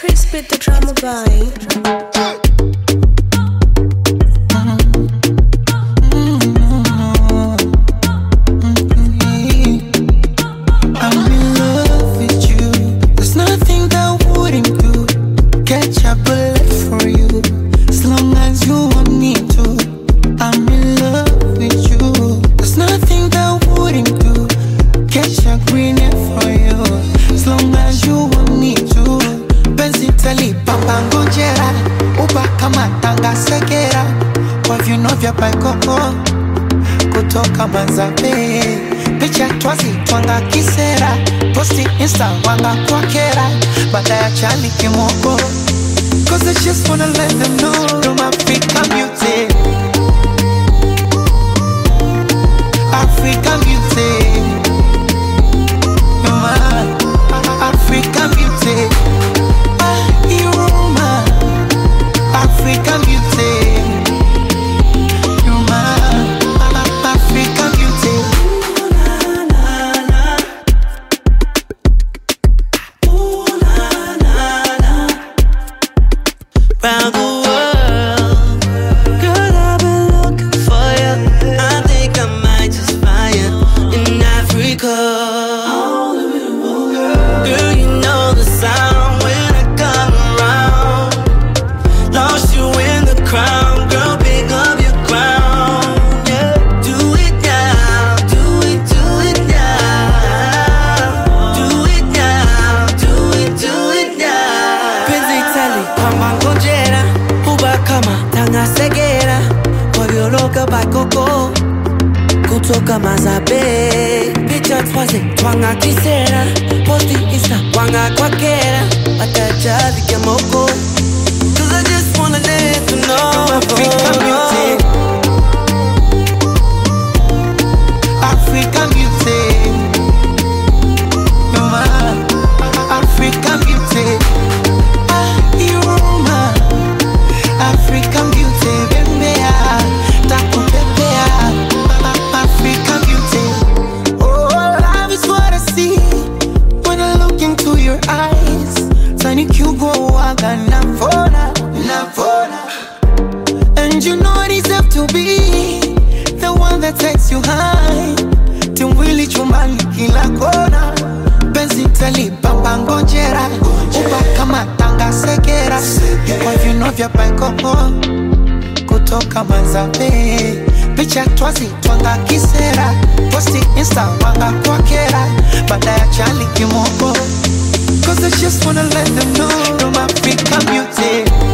Chris with the drama vibe. Kutoka Manzabe, picha twazi twanga kisera, posti insta wanga kwa kera, baada ya chali kimoko. Cause I just wanna let them know I'm African beauty, African beauty, you're my African beauty, you're my African beauty. Round the world, girl, I've been looking for you. I think I might just find you in Africa. Girl, you know the sound when I come around. Lost you in the crowd, girl, pick up your crown. Yeah, do it now, do it now. Do it now, do it now. Prince Italy, come on, go kama tanga segera kwa biologa bakoko kutoka Mazabe, picha twaze twanga kisera, posti insta wanga kwa kera, atajazi kemoko. Cause I just wanna let you know African beauty, African beauty, you're my African beauty, you're my African beauty, bembea, taku pepea, African beauty. Oh, love is what I see when I look into your eyes. Tani kugo waga navona. And you know I deserve to be the one that takes you high. Timwili chumbani kila kona, benzi talipa ngojera, uba kama tanga segera, kwa vino vya baikoko. Kutoka Manzabe, picha twazi twanga kisera, posti insta wanga kwa kera, baada ya chali kimoko. Cause I just wanna let them know I'm African beauty.